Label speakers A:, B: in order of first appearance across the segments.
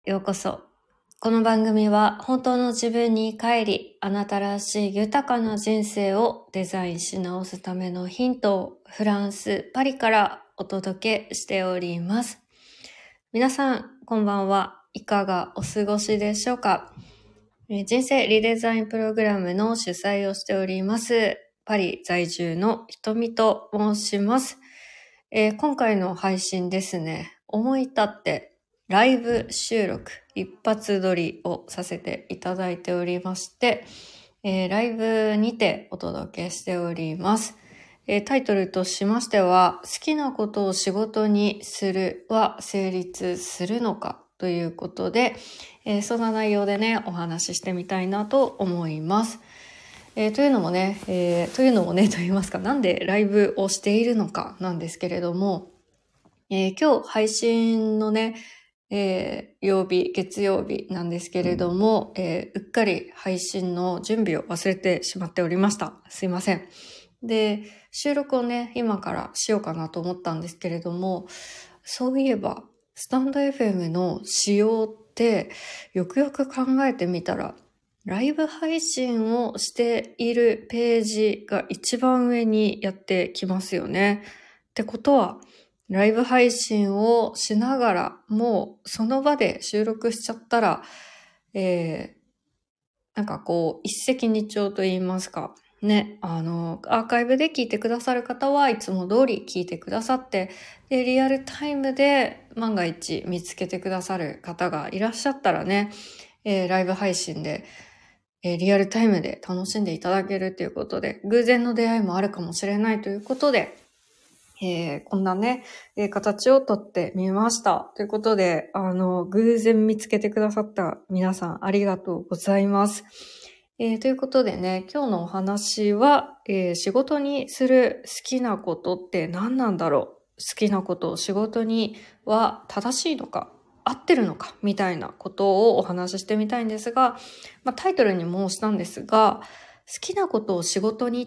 A: ようこそ。この番組は本当の自分に帰り、あなたらしい豊かな人生をデザインし直すためのヒントをフランス・パリからお届けしております。皆さん、こんばんは。いかがお過ごしでしょうか？人生リデザインプログラムの主催をしております。パリ在住のひとみと申します。今回の配信ですね、思い立ってライブ収録一発撮りをさせていただいておりまして、ライブにてお届けしております。タイトルとしましては、好きなことを仕事にするは成立するのかということで、そんな内容でね、お話ししてみたいなと思います。というのもねと言いますか、なんでライブをしているのかなんですけれども、今日配信のね、月曜日なんですけれども、うっかり配信の準備を忘れてしまっておりました。すいません。で、収録をね、今からしようかなと思ったんですけれども、そういえば、スタンド FM の仕様って、よくよく考えてみたら、ライブ配信をしているページが一番上にやってきますよね。ってことは、ライブ配信をしながら、もうその場で収録しちゃったら、なんかこう、一石二鳥と言いますか、ね、アーカイブで聞いてくださる方はいつも通り聞いてくださって、で、リアルタイムで万が一見つけてくださる方がいらっしゃったらね、ライブ配信で、リアルタイムで楽しんでいただけるということで、偶然の出会いもあるかもしれないということで、こんなね、形をとってみました。ということで、偶然見つけてくださった皆さんありがとうございます。ということでね、今日のお話は、仕事にする好きなことって何なんだろう？好きなことを仕事には正しいのか？合ってるのか？みたいなことをお話ししてみたいんですが、タイトルにもしたんですが、好きなことを仕事にって、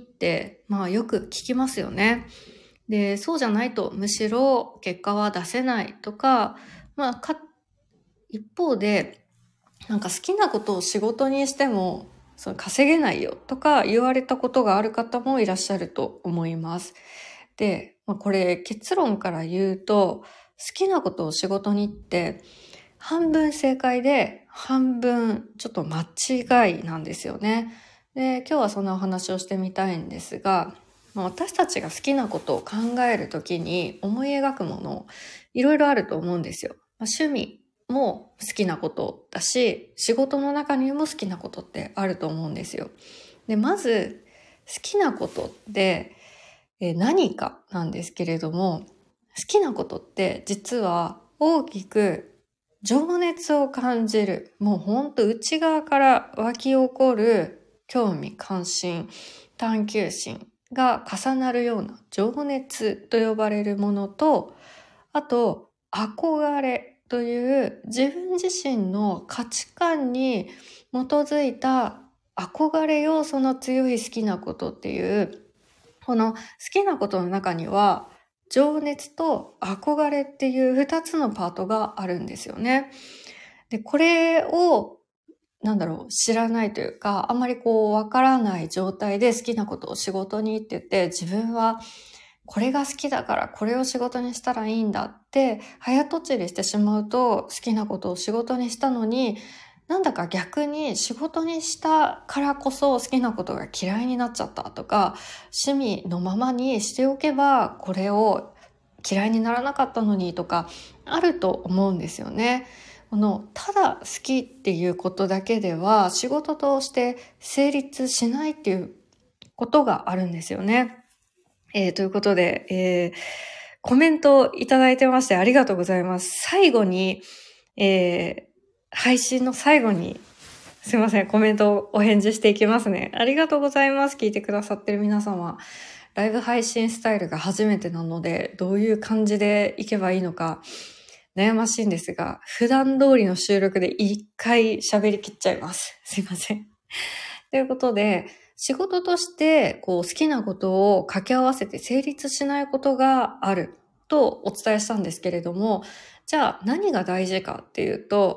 A: よく聞きますよね。で、そうじゃないとむしろ結果は出せないとか、一方で、なんか好きなことを仕事にしても、稼げないよとか言われたことがある方もいらっしゃると思います。で、これ結論から言うと、好きなことを仕事にって半分正解で半分ちょっと間違いなんですよね。で、今日はそんなお話をしてみたいんですが、私たちが好きなことを考えるときに思い描くものいろいろあると思うんですよ。趣味も好きなことだし、仕事の中にも好きなことってあると思うんですよ。で、まず好きなことって何かなんですけれども、好きなことって実は大きく情熱を感じる、もうほんと内側から湧き起こる興味関心、探求心が重なるような情熱と呼ばれるものと、あと憧れという自分自身の価値観に基づいた憧れ要素の強い好きなことっていう、この好きなことの中には情熱と憧れっていう2つのパートがあるんですよね。で、これを知らないというか、あんまりわからない状態で好きなことを仕事にって言って、自分はこれが好きだからこれを仕事にしたらいいんだって早とちりしてしまうと、好きなことを仕事にしたのに、なんだか逆に仕事にしたからこそ好きなことが嫌いになっちゃったとか、趣味のままにしておけばこれを嫌いにならなかったのにとかあると思うんですよね。ただ好きっていうことだけでは仕事として成立しないっていうことがあるんですよね。ということで、コメントいただいてましてありがとうございます。最後に、配信の最後に、すいません、コメントをお返事していきますね。ありがとうございます。聞いてくださってる皆様。ライブ配信スタイルが初めてなので、どういう感じでいけばいいのか悩ましいんですが、普段通りの収録で一回喋り切っちゃいます。すいません。ということで、仕事として好きなことを掛け合わせて成立しないことがあるとお伝えしたんですけれども、じゃあ何が大事かっていうと、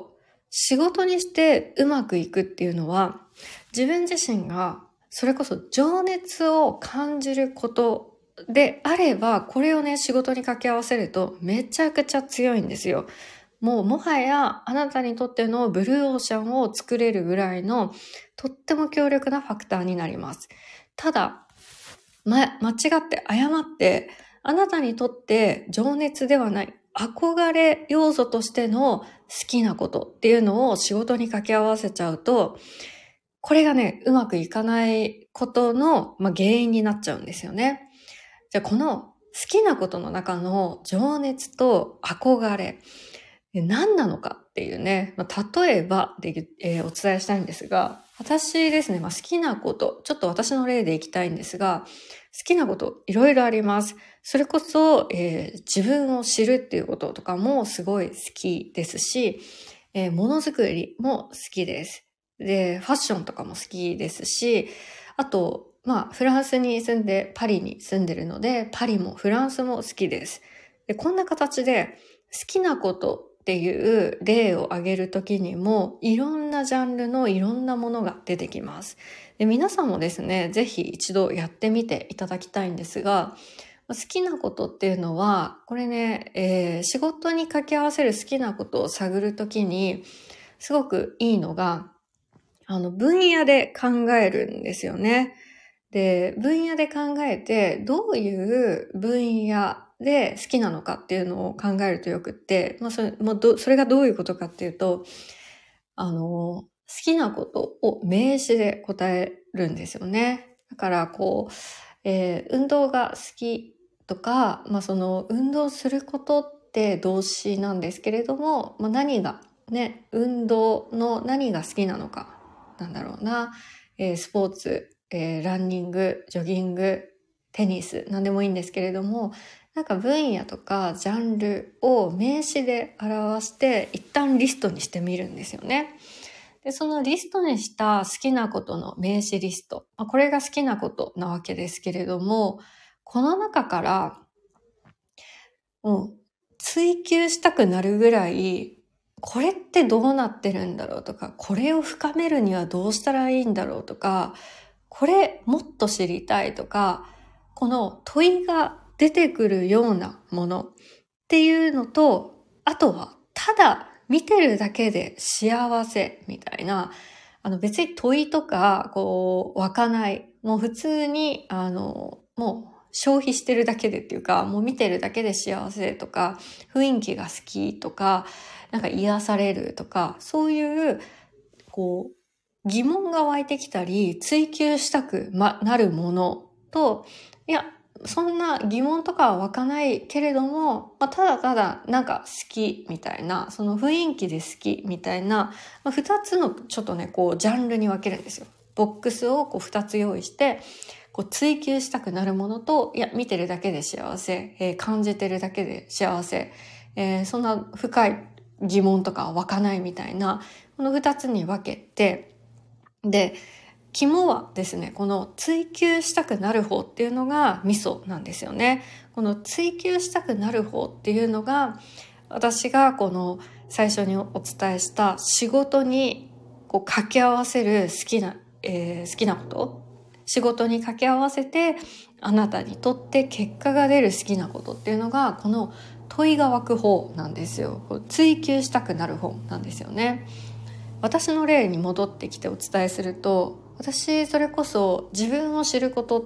A: 仕事にしてうまくいくっていうのは、自分自身がそれこそ情熱を感じることであれば、これをね、仕事に掛け合わせるとめちゃくちゃ強いんですよ。もはやあなたにとってのブルーオーシャンを作れるぐらいのとっても強力なファクターになります。ただ、間違って誤ってあなたにとって情熱ではない憧れ要素としての好きなことっていうのを仕事に掛け合わせちゃうと、これがね、うまくいかないことの、原因になっちゃうんですよね。じゃあこの好きなことの中の情熱と憧れ、何なのかっていうね、例えばで、お伝えしたいんですが、私ですね、好きなこと、ちょっと私の例でいきたいんですが、好きなこといろいろあります。それこそ、自分を知るっていうこととかもすごい好きですし、ものづくりも好きです。で、ファッションとかも好きですし、あと、フランスに住んで、パリに住んでるので、パリもフランスも好きです。で、こんな形で好きなことっていう例を挙げるときにも、いろんなジャンルのいろんなものが出てきます。で、皆さんもですね、ぜひ一度やってみていただきたいんですが、好きなことっていうのは、これね、仕事に掛け合わせる好きなことを探るときに、すごくいいのが、分野で考えるんですよね。で、分野で考えて、どういう分野で好きなのかっていうのを考えるとよくって、それがどういうことかっていうと、好きなことを名詞で答えるんですよね。だから、運動が好きとか、その運動することって動詞なんですけれども、何がね、運動の何が好きなのか、なんだろうな、スポーツ、ランニング、ジョギング、テニス、何でもいいんですけれども、なんか分野とかジャンルを名詞で表して一旦リストにしてみるんですよね。で、そのリストにした好きなことの名詞リスト、これが好きなことなわけですけれども、この中からもう追求したくなるぐらい、これってどうなってるんだろうとか、これを深めるにはどうしたらいいんだろうとか、これもっと知りたいとか、この問いが出てくるようなものっていうのと、あとはただ見てるだけで幸せみたいな、別に問いとか、湧かない。もう普通に、もう消費してるだけでっていうか、もう見てるだけで幸せとか、雰囲気が好きとか、なんか癒されるとか、そういう、疑問が湧いてきたり、追求したくなるものと、いや、そんな疑問とかは湧かないけれども、ただただなんか好きみたいな、その雰囲気で好きみたいな、二つのちょっとね、ジャンルに分けるんですよ。ボックスを二つ用意して、追求したくなるものと、いや、見てるだけで幸せ、感じてるだけで幸せ、そんな深い疑問とか湧かないみたいな、この二つに分けて、で、肝はですね、この追求したくなる方っていうのがミソなんですよね。この追求したくなる方っていうのが、私がこの最初にお伝えした仕事に掛け合わせる好きなこと、仕事に掛け合わせてあなたにとって結果が出る好きなことっていうのが、この問いが湧く方なんですよ。追求したくなる方なんですよね。私の例に戻ってきてお伝えすると、私それこそ自分を知ることって、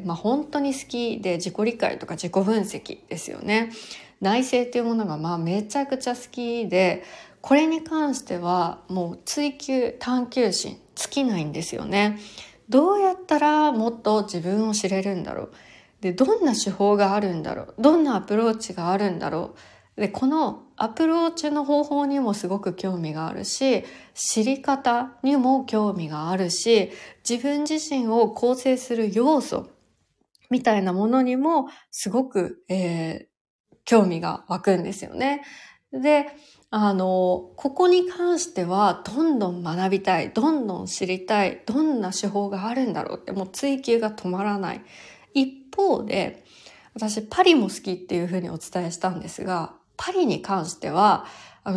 A: 本当に好きで、自己理解とか自己分析ですよね。内省っていうものがめちゃくちゃ好きで、これに関してはもう追求探求心尽きないんですよね。どうやったらもっと自分を知れるんだろう。で、どんな手法があるんだろう。どんなアプローチがあるんだろう。で、このアプローチの方法にもすごく興味があるし、知り方にも興味があるし、自分自身を構成する要素みたいなものにもすごく、興味が湧くんですよね。で、ここに関してはどんどん学びたい、どんどん知りたい、どんな手法があるんだろうって、もう追求が止まらない。一方で、私パリも好きっていうふうにお伝えしたんですが、パリに関しては、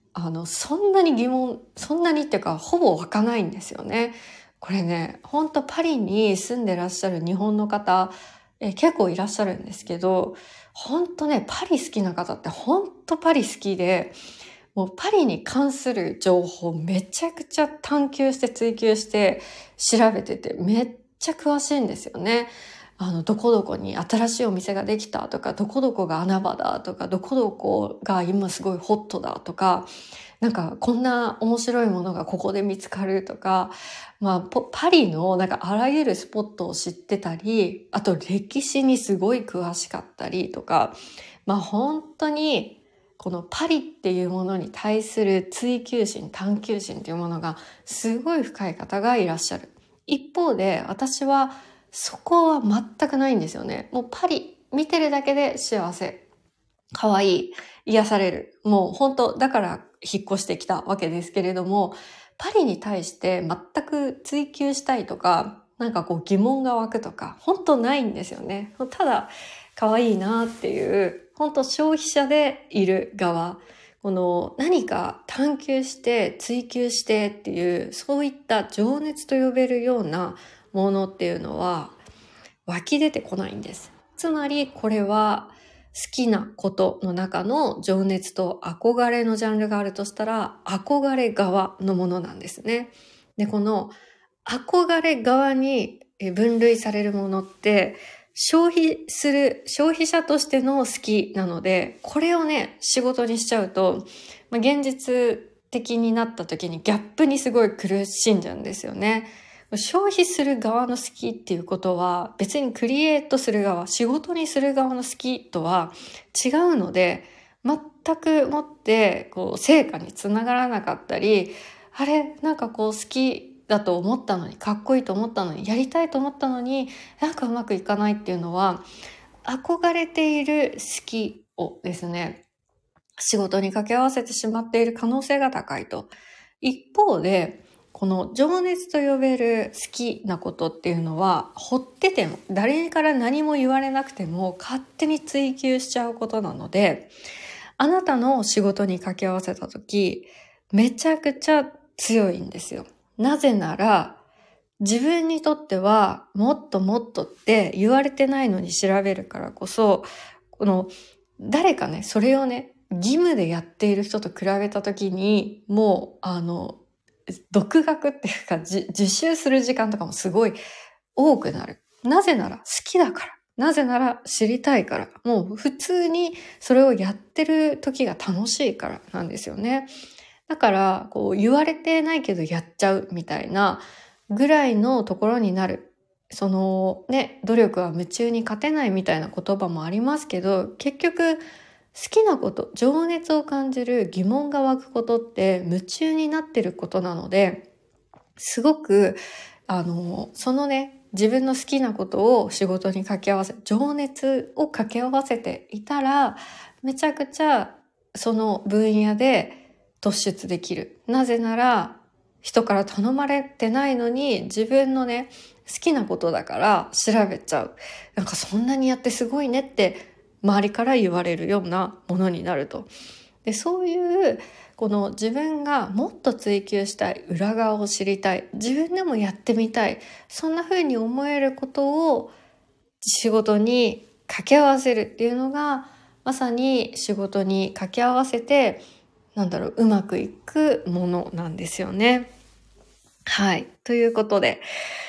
A: そんなにそんなにっていうか、ほぼ湧かないんですよね。これね、ほんとパリに住んでらっしゃる日本の方、結構いらっしゃるんですけど、ほんとね、パリ好きな方ってほんとパリ好きで、もうパリに関する情報めちゃくちゃ探求して追求して調べててめっちゃ詳しいんですよね。どこどこに新しいお店ができたとか、どこどこが穴場だとか、どこどこが今すごいホットだとか、なんかこんな面白いものがここで見つかるとか、パリのなんかあらゆるスポットを知ってたり、あと歴史にすごい詳しかったりとか、本当にこのパリっていうものに対する追求心、探求心っていうものがすごい深い方がいらっしゃる。一方で私はそこは全くないんですよね。もうパリ見てるだけで幸せ、可愛い、癒される。もう本当だから引っ越してきたわけですけれども、パリに対して全く追求したいとか、なんかこう疑問が湧くとか、本当ないんですよね。ただ可愛いなっていう、本当消費者でいる側。この何か探求して追求してっていう、そういった情熱と呼べるようなものっていうのは湧き出てこないんです。つまりこれは好きなことの中の情熱と憧れのジャンルがあるとしたら憧れ側のものなんですね。で、この憧れ側に分類されるものって消費者としての好きなので、これをね、仕事にしちゃうと、現実的になった時にギャップにすごい苦しんじゃうんですよね。消費する側の好きっていうことは別にクリエイトする側、仕事にする側の好きとは違うので、全くもって成果につながらなかったり、あれなんか好きだと思ったのに、かっこいいと思ったのに、やりたいと思ったのになんかうまくいかないっていうのは、憧れている好きをですね、仕事に掛け合わせてしまっている可能性が高いと。一方で、この情熱と呼べる好きなことっていうのは、ほってても、誰から何も言われなくても勝手に追求しちゃうことなので、あなたの仕事に掛け合わせたとき、めちゃくちゃ強いんですよ。なぜなら、自分にとってはもっともっとって言われてないのに調べるからこそ、誰かね、それをね、義務でやっている人と比べたときに、もう、独学っていうか、自習する時間とかもすごい多くなる。なぜなら好きだから。なぜなら知りたいから。もう普通にそれをやってる時が楽しいからなんですよね。だから、言われてないけどやっちゃうみたいなぐらいのところになる。努力は夢中に勝てないみたいな言葉もありますけど、結局、好きなこと、情熱を感じる疑問が湧くことって夢中になってることなので、すごく、そのね、自分の好きなことを仕事に掛け合わせ、情熱を掛け合わせていたら、めちゃくちゃその分野で突出できる。なぜなら、人から頼まれてないのに自分のね、好きなことだから調べちゃう。なんかそんなにやってすごいねって周りから言われるようなものになると。で、そういうこの自分がもっと追求したい、裏側を知りたい、自分でもやってみたい、そんな風に思えることを仕事に掛け合わせるっていうのが、まさに仕事に掛け合わせてうまくいくものなんですよね。はい。ということで、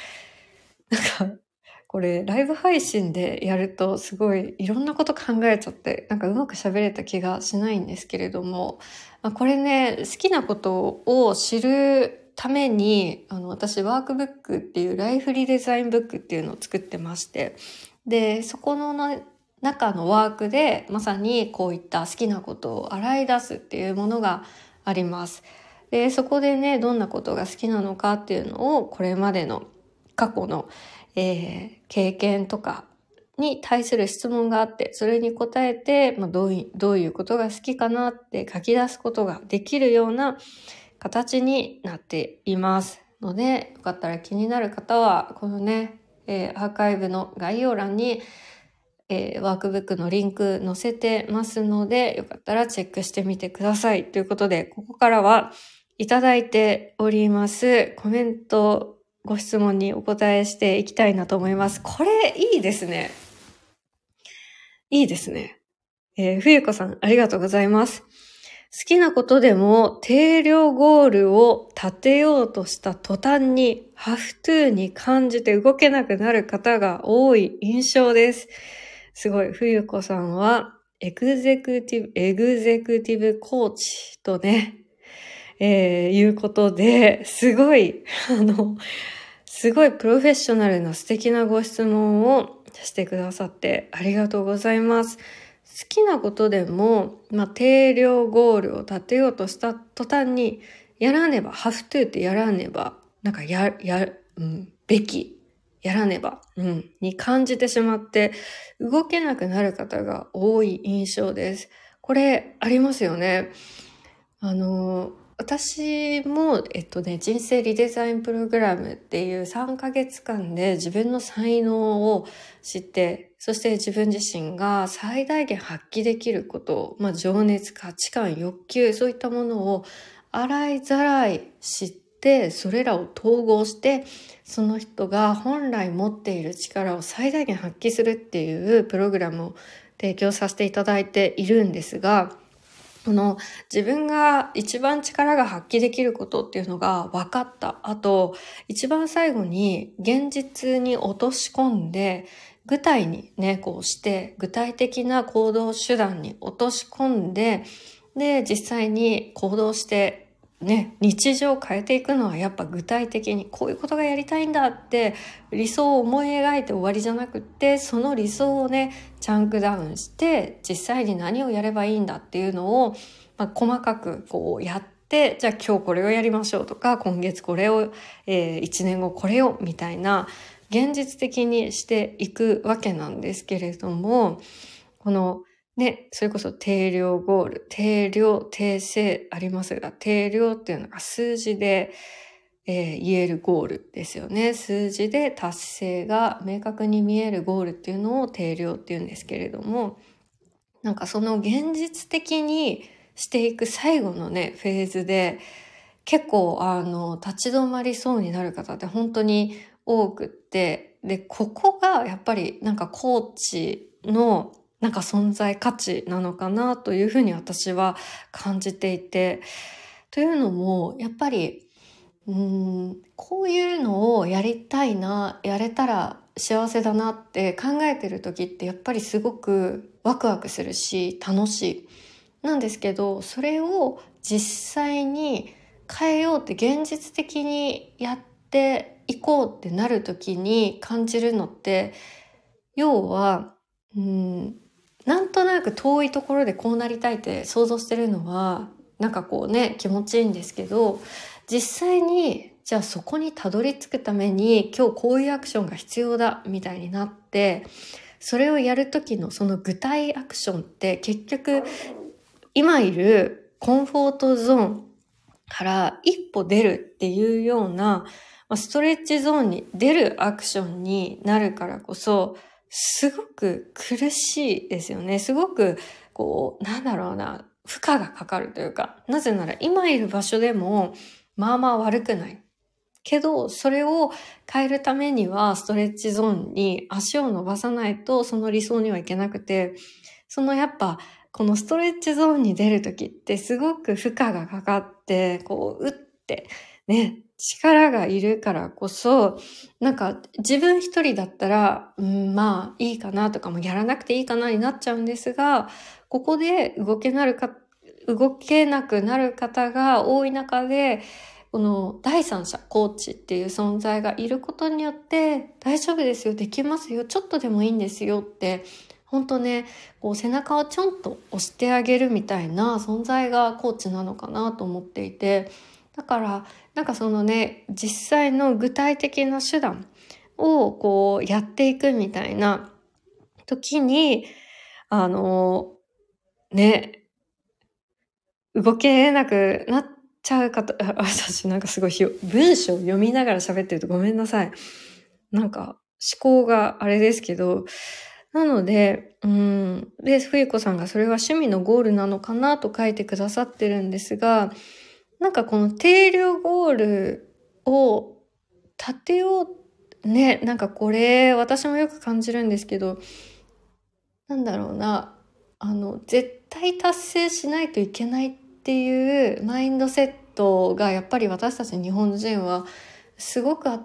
A: これ、ライブ配信でやるとすごいいろんなこと考えちゃって、うまく喋れた気がしないんですけれども、これね、好きなことを知るために、私、ワークブックっていうライフリデザインブックっていうのを作ってまして、で、そこの中のワークで、まさにこういった好きなことを洗い出すっていうものがあります。で、そこでね、どんなことが好きなのかっていうのを、これまでの過去の経験とかに対する質問があって、それに答えて、どういうことが好きかなって書き出すことができるような形になっていますので、よかったら気になる方は、このね、アーカイブの概要欄にワークブックのリンク載せてますので、よかったらチェックしてみてください。ということで、ここからはいただいておりますコメント、ご質問にお答えしていきたいなと思います。これいいですね。いいですね。冬子さん、ありがとうございます。好きなことでも定量ゴールを立てようとした途端にハフトゥーに感じて動けなくなる方が多い印象です。すごい、冬子さんはエグゼクティブコーチとね、いうことで、すごいプロフェッショナルな素敵なご質問をしてくださってありがとうございます。好きなことでも、定量ゴールを立てようとした途端に、やらねば、have to ってやらねば、べき、やらねば、に感じてしまって、動けなくなる方が多い印象です。これ、ありますよね。私も、人生リデザインプログラムっていう3ヶ月間で自分の才能を知って、そして自分自身が最大限発揮できること、情熱、価値観、欲求、そういったものを洗いざらい知って、それらを統合して、その人が本来持っている力を最大限発揮するっていうプログラムを提供させていただいているんですが、自分が一番力が発揮できることっていうのが分かった後、一番最後に現実に落とし込んで、具体にね、具体的な行動手段に落とし込んで、で、実際に行動して、ね、日常を変えていくのはやっぱ具体的にこういうことがやりたいんだって理想を思い描いて終わりじゃなくって、その理想をね、チャンクダウンして実際に何をやればいいんだっていうのを、細かくやって、じゃあ今日これをやりましょうとか、今月これを、1年後これをみたいな現実的にしていくわけなんですけれども、それこそ定量ゴール、定量、定性ありますが、定量っていうのが数字で、言えるゴールですよね。数字で達成が明確に見えるゴールっていうのを定量っていうんですけれども、その現実的にしていく最後のね、フェーズで、結構立ち止まりそうになる方って本当に多くって、で、ここがやっぱりコーチの存在価値なのかなというふうに私は感じていて、というのもやっぱりこういうのをやりたいな、やれたら幸せだなって考えてる時ってやっぱりすごくワクワクするし楽しいなんですけど、それを実際に変えようって現実的にやっていこうってなる時に感じるのって、要はなんとなく遠いところでこうなりたいって想像してるのは気持ちいいんですけど、実際にじゃあそこにたどり着くために今日こういうアクションが必要だみたいになって、それをやる時のその具体アクションって結局今いるコンフォートゾーンから一歩出るっていうようなストレッチゾーンに出るアクションになるからこそ、すごく苦しいですよね。すごく負荷がかかるというか、なぜなら今いる場所でも悪くない。けど、それを変えるためにはストレッチゾーンに足を伸ばさないとその理想にはいけなくて、このストレッチゾーンに出るときってすごく負荷がかかって、打ってね、力がいるからこそ、自分一人だったら、いいかなとかもやらなくていいかなになっちゃうんですが、ここで動けなくなる方が多い中で、この第三者、コーチっていう存在がいることによって、大丈夫ですよ、できますよ、ちょっとでもいいんですよって、本当ね、背中をちょんと押してあげるみたいな存在がコーチなのかなと思っていて、だから実際の具体的な手段をやっていくみたいな時に、動けなくなっちゃう方、私すごい文章を読みながら喋ってるとごめんなさい。思考があれですけど、 なので、で、冬子さんがそれは趣味のゴールなのかなと書いてくださってるんですが、なんかこの定量ゴールを立てよう、ね、なんかこれ私もよく感じるんですけど、なんだろうな、絶対達成しないといけないっていうマインドセットがやっぱり私たち日本人はすごくあって、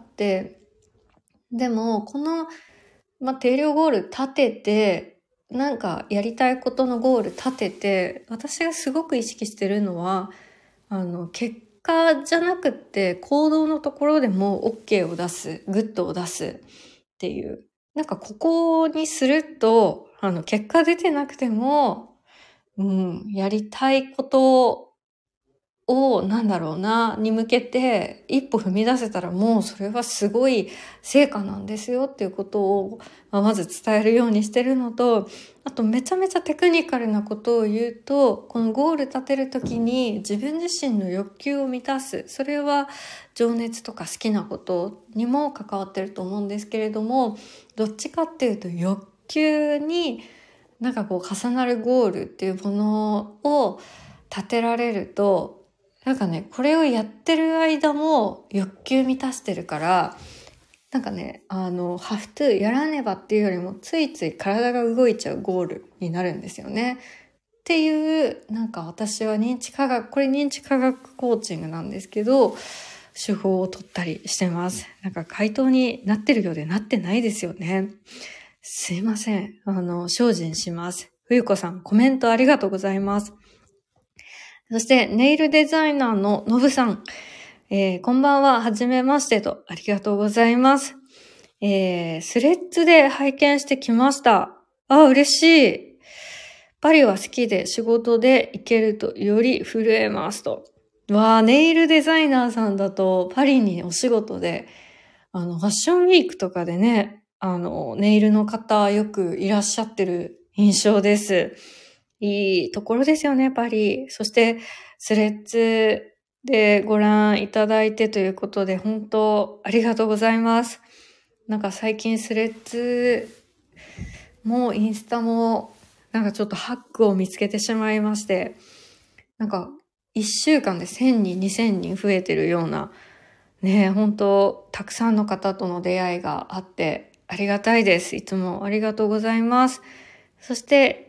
A: でもこの、定量ゴール立てて、なんかやりたいことのゴール立てて、私がすごく意識してるのは、結果じゃなくって行動のところでも OK を出す、グッドを出すっていう。なんかここにすると、結果出てなくても、やりたいことを、に向けて一歩踏み出せたらもうそれはすごい成果なんですよっていうことを、まず伝えるようにしてるのと、あとめちゃめちゃテクニカルなことを言うと、このゴール立てるときに自分自身の欲求を満たす。それは情熱とか好きなことにも関わってると思うんですけれども、どっちかっていうと欲求になんかこう重なるゴールっていうものを立てられると、なんかね、これをやってる間も欲求満たしてるから、なんかね、have to やらねばっていうよりもついつい体が動いちゃうゴールになるんですよね。っていう、なんか私はこれ認知科学コーチングなんですけど、手法を取ったりしてます。なんか回答になってるようでなってないですよね。すいません。精進します。冬子さん、コメントありがとうございます。そして、ネイルデザイナーののぶさん。こんばんは、はじめましてと、ありがとうございます。スレッズで拝見してきました。嬉しい。パリは好きで仕事で行けるとより震えますと。ネイルデザイナーさんだとパリにお仕事で、ファッションウィークとかでね、ネイルの方よくいらっしゃってる印象です。いいところですよね、パリ。そして、スレッズでご覧いただいてということで、本当ありがとうございます。なんか最近スレッズもインスタもなんかちょっとハックを見つけてしまいまして、なんか1週間で1000人、2000人増えてるような、ね、本当たくさんの方との出会いがあってありがたいです。いつもありがとうございます。そして、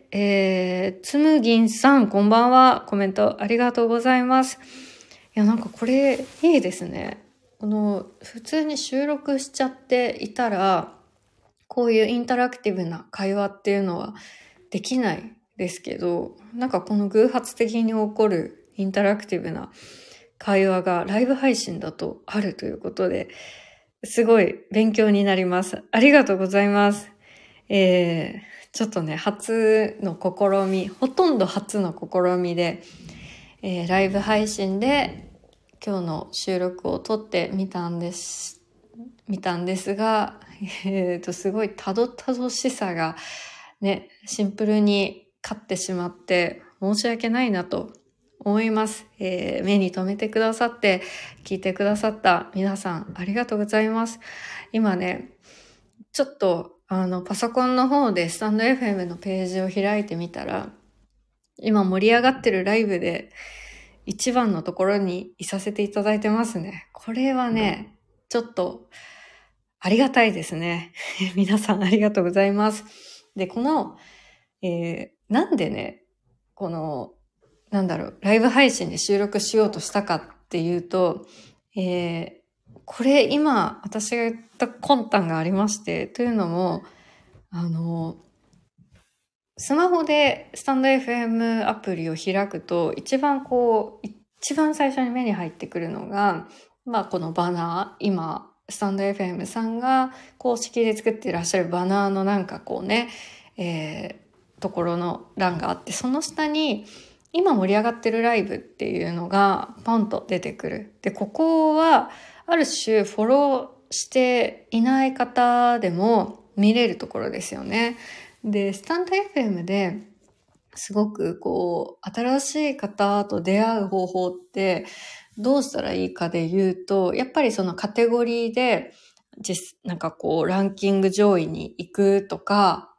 A: つむぎんさん、こんばんは。コメントありがとうございます。いや、なんかこれいいですね。普通に収録しちゃっていたら、こういうインタラクティブな会話っていうのはできないですけど、なんかこの偶発的に起こるインタラクティブな会話がライブ配信だとあるということで、すごい勉強になります。ありがとうございます。ちょっとね、初の試み、ほとんど初の試みで、ライブ配信で今日の収録を撮ってみたんですが、すごいたどたどしさがね、シンプルに勝ってしまって申し訳ないなと思います。目に留めてくださって聞いてくださった皆さんありがとうございます。今ね、ちょっとパソコンの方でスタンド FM のページを開いてみたら、今盛り上がってるライブで一番のところにいさせていただいてますね。これはね、ちょっとありがたいですね。皆さんありがとうございます。で、この、なんでね、この、ライブ配信で収録しようとしたかっていうと、これ今私が言った魂胆がありまして、というのも、スマホでスタンド FM アプリを開くと、一番最初に目に入ってくるのが、このバナー、今、スタンド FM さんが公式で作っていらっしゃるバナーのところの欄があって、その下に、今盛り上がってるライブっていうのがポンと出てくる。で、ここは、ある種フォローしていない方でも見れるところですよね。で、スタンド FM ですごく新しい方と出会う方法ってどうしたらいいかで言うと、やっぱりそのカテゴリーでランキング上位に行くとか、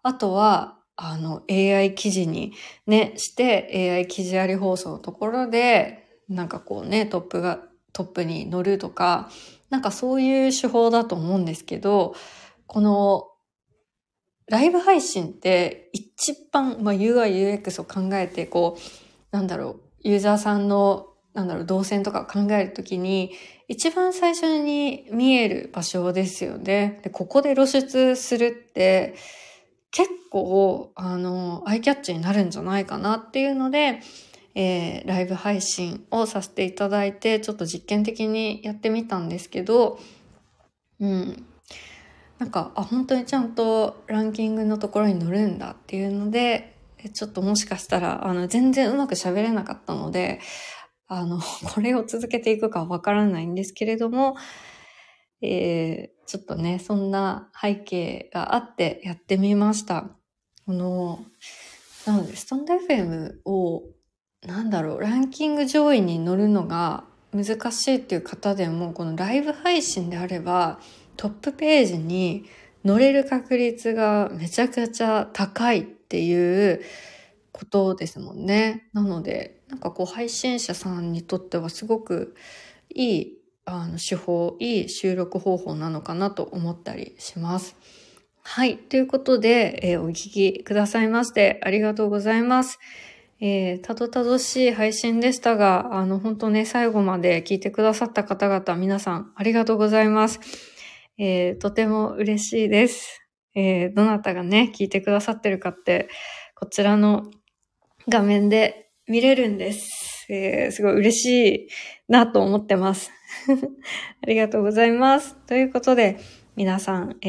A: あとは、AI 記事にね、して、AI 記事あり放送のところで、なんかこうね、トップに乗るとか、なんかそういう手法だと思うんですけど、この、ライブ配信って一番、UI、UX を考えて、ユーザーさんの、動線とかを考えるときに、一番最初に見える場所ですよね。で、ここで露出するって、結構、アイキャッチになるんじゃないかなっていうので、ライブ配信をさせていただいて、ちょっと実験的にやってみたんですけど、うん。本当にちゃんとランキングのところに乗るんだっていうので、ちょっともしかしたら、全然うまく喋れなかったので、これを続けていくかわからないんですけれども、ちょっとね、そんな背景があってやってみました。なので、スタンド FM を、ランキング上位に乗るのが難しいっていう方でも、このライブ配信であれば、トップページに乗れる確率がめちゃくちゃ高いっていうことですもんね。なので、配信者さんにとってはすごくいい手法、いい収録方法なのかなと思ったりします。はい。ということで、お聞きくださいましてありがとうございます。たどたどしい配信でしたが、本当ね、最後まで聞いてくださった方々、皆さんありがとうございます。とても嬉しいです。どなたがね、聞いてくださってるかって、こちらの画面で見れるんです。すごい嬉しいなと思ってます。ありがとうございます。ということで、皆さん、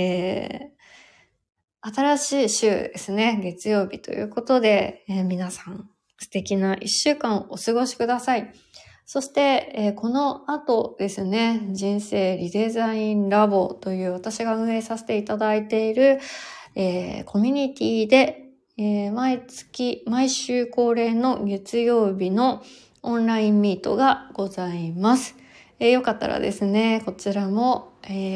A: 新しい週ですね、月曜日ということで、皆さん素敵な一週間をお過ごしください。そして、この後ですね、人生リデザインラボという私が運営させていただいている、コミュニティで、毎週恒例の月曜日のオンラインミートがございます。よかったらですね、こちらも、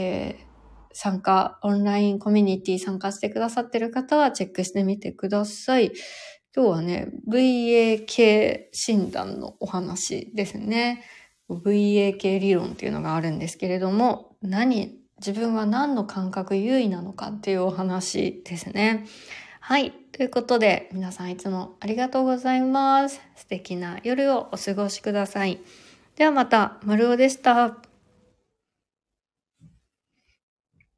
A: オンラインコミュニティ参加してくださっている方はチェックしてみてください。今日はね、VAK 診断のお話ですね。VAK 理論っていうのがあるんですけれども、自分は何の感覚優位なのかっていうお話ですね。はい。ということで、皆さんいつもありがとうございます。素敵な夜をお過ごしください。ではまた、丸尾でした。